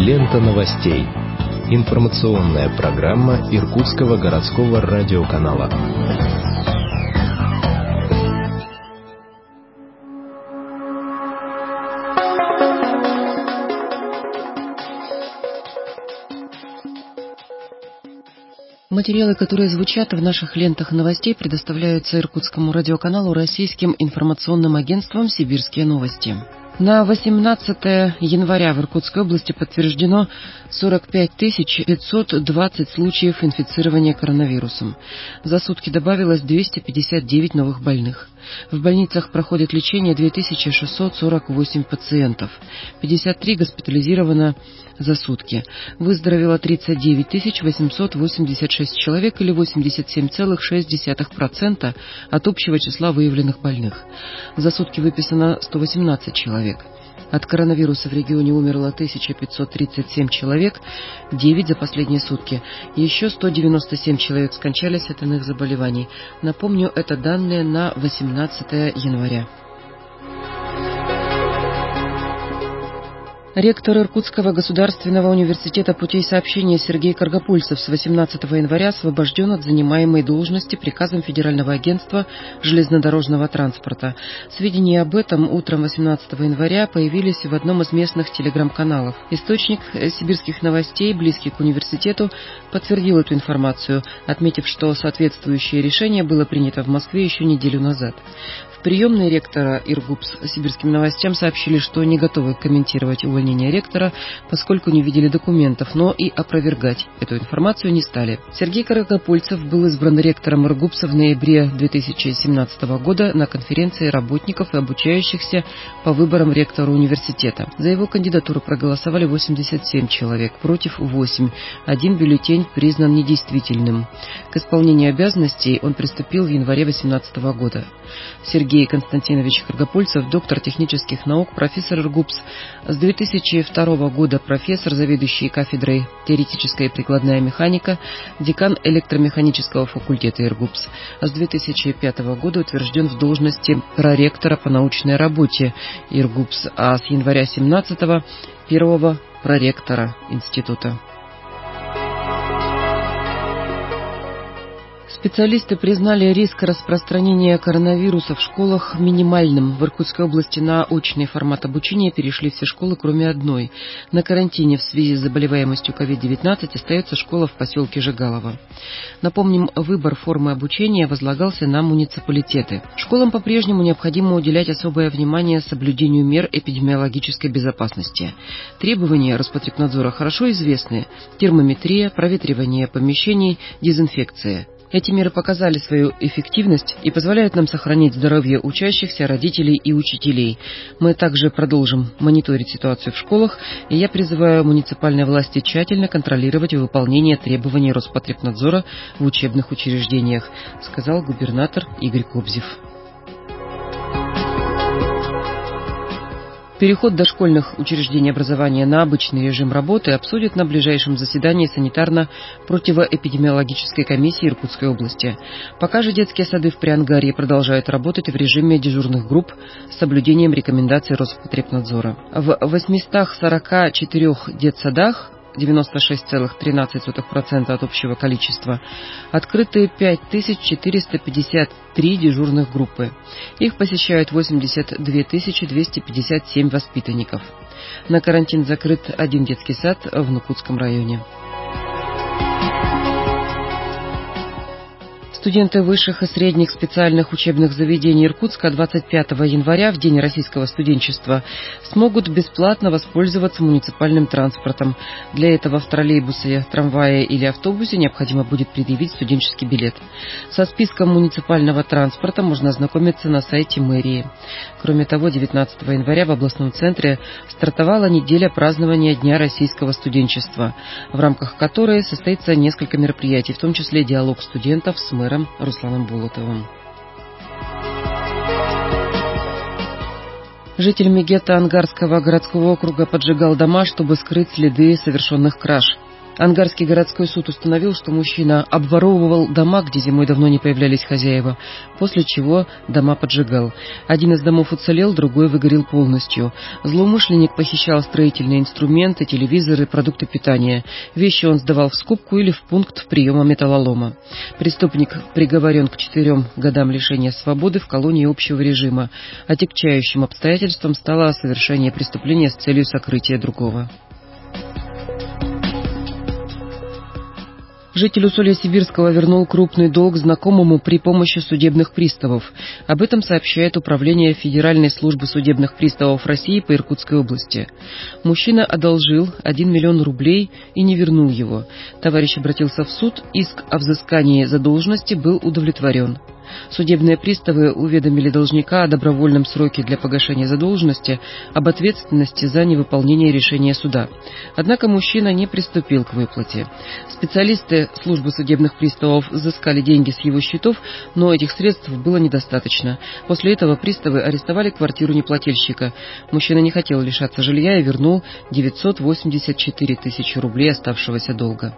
Лента новостей. Информационная программа Иркутского городского радиоканала. Материалы, которые звучат в наших лентах новостей, предоставляются Иркутскому радиоканалу российским информационным агентством «Сибирские новости». На 18 января в Иркутской области подтверждено 45 520 случаев инфицирования коронавирусом. За сутки добавилось 259 новых больных. В больницах проходит лечение 2648 пациентов. 53 госпитализировано за сутки. Выздоровело 39 886 человек или 87,6% от общего числа выявленных больных. За сутки выписано 118 человек. От коронавируса в регионе умерло 1537 человек, 9 за последние сутки. Еще 197 человек скончались от иных заболеваний. Напомню, это данные на 18 января. Ректор Иркутского государственного университета путей сообщения Сергей Каргопульцев с 18 января освобожден от занимаемой должности приказом Федерального агентства железнодорожного транспорта. Сведения об этом утром 18 января появились в одном из местных телеграм-каналов. Источник сибирских новостей, близкий к университету, подтвердил эту информацию, отметив, что соответствующее решение было принято в Москве еще неделю назад. В приемной ректора Иргупс сибирским новостям сообщили, что не готовы комментировать увольнение ректора, поскольку не видели документов, но и опровергать эту информацию не стали. Сергей Каргопульцев был избран ректором Иргупса в ноябре 2017 года на конференции работников и обучающихся по выборам ректора университета. За его кандидатуру проголосовали 87 человек, против 8. Один бюллетень признан недействительным. К исполнению обязанностей он приступил в январе 2018 года. Сергей Константинович Каргопульцев, доктор технических наук, профессор Иргупс, с 2002 года профессор, заведующий кафедрой теоретическая и прикладная механика, декан электромеханического факультета Иргупс. С 2005 года утвержден в должности проректора по научной работе Иргупс, а с января 2017 первого проректора института. Специалисты признали риск распространения коронавируса в школах минимальным. В Иркутской области на очный формат обучения перешли все школы, кроме одной. На карантине в связи с заболеваемостью COVID-19 остается школа в поселке Жигалово. Напомним, выбор формы обучения возлагался на муниципалитеты. Школам по-прежнему необходимо уделять особое внимание соблюдению мер эпидемиологической безопасности. Требования Роспотребнадзора хорошо известны: термометрия, проветривание помещений, дезинфекция. Эти меры показали свою эффективность и позволяют нам сохранить здоровье учащихся, родителей и учителей. Мы также продолжим мониторить ситуацию в школах, и я призываю муниципальные власти тщательно контролировать выполнение требований Роспотребнадзора в учебных учреждениях, сказал губернатор Игорь Кобзев. Переход дошкольных учреждений образования на обычный режим работы обсудят на ближайшем заседании санитарно-противоэпидемиологической комиссии Иркутской области. Пока же детские сады в Приангарье продолжают работать в режиме дежурных групп с соблюдением рекомендаций Роспотребнадзора. В 844 детсадах, 96,13% от общего количества, открыты 5453 дежурных группы. Их посещают 82 257 воспитанников. На карантин закрыт один детский сад в Нукутском районе. Студенты высших и средних специальных учебных заведений Иркутска 25 января, в День российского студенчества, смогут бесплатно воспользоваться муниципальным транспортом. Для этого в троллейбусе, трамвае или автобусе необходимо будет предъявить студенческий билет. Со списком муниципального транспорта можно ознакомиться на сайте мэрии. Кроме того, 19 января в областном центре стартовала неделя празднования Дня российского студенчества, в рамках которой состоится несколько мероприятий, в том числе диалог студентов с мэром Русланом Болотовым. Жителями гетто Ангарского городского округа поджигал дома, чтобы скрыть следы совершенных краж. Ангарский городской суд установил, что мужчина обворовывал дома, где зимой давно не появлялись хозяева, после чего дома поджигал. Один из домов уцелел, другой выгорел полностью. Злоумышленник похищал строительные инструменты, телевизоры, продукты питания. Вещи он сдавал в скупку или в пункт приема металлолома. Преступник приговорен к 4 годам лишения свободы в колонии общего режима. Отягчающим обстоятельством стало совершение преступления с целью сокрытия другого. Житель Усолья-Сибирского вернул крупный долг знакомому при помощи судебных приставов. Об этом сообщает Управление Федеральной службы судебных приставов России по Иркутской области. Мужчина одолжил 1 миллион рублей и не вернул его. Товарищ обратился в суд, иск о взыскании задолженности был удовлетворен. Судебные приставы уведомили должника о добровольном сроке для погашения задолженности, об ответственности за невыполнение решения суда. Однако мужчина не приступил к выплате. Специалисты службы судебных приставов взыскали деньги с его счетов, но этих средств было недостаточно. После этого приставы арестовали квартиру неплательщика. Мужчина не хотел лишаться жилья и вернул 984 тысячи рублей оставшегося долга.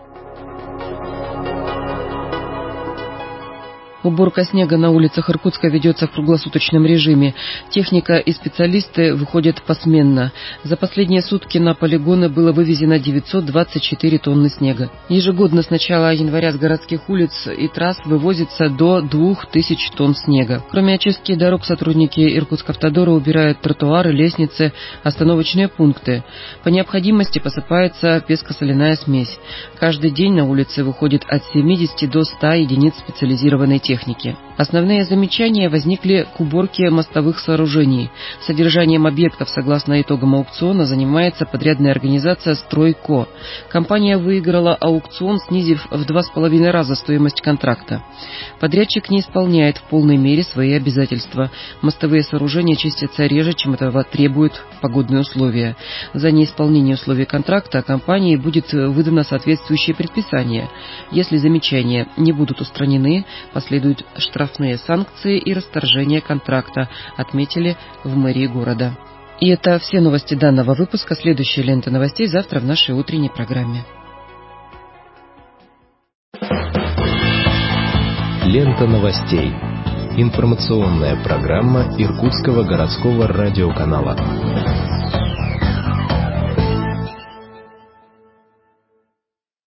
Уборка снега на улицах Иркутска ведется в круглосуточном режиме. Техника и специалисты выходят посменно. За последние сутки на полигоны было вывезено 924 тонны снега. Ежегодно с начала января с городских улиц и трасс вывозится до 2000 тонн снега. Кроме очистки дорог, сотрудники Иркутскавтодора убирают тротуары, лестницы, остановочные пункты. По необходимости посыпается песко-соляная смесь. Каждый день на улице выходит от 70 до 100 единиц специализированной техники. Основные замечания возникли к уборке мостовых сооружений. Содержанием объектов, согласно итогам аукциона, занимается подрядная организация «Стройко». Компания выиграла аукцион, снизив в 2,5 раза стоимость контракта. Подрядчик не исполняет в полной мере свои обязательства. Мостовые сооружения чистятся реже, чем этого требуют погодные условия. За неисполнение условий контракта компании будет выдано соответствующее предписание. Если замечания не будут устранены, последуют штрафные санкции и расторжение контракта, отметили в мэрии города. И это все новости данного выпуска. Следующая лента новостей завтра в нашей утренней программе. Лента новостей. Информационная программа Иркутского городского радиоканала.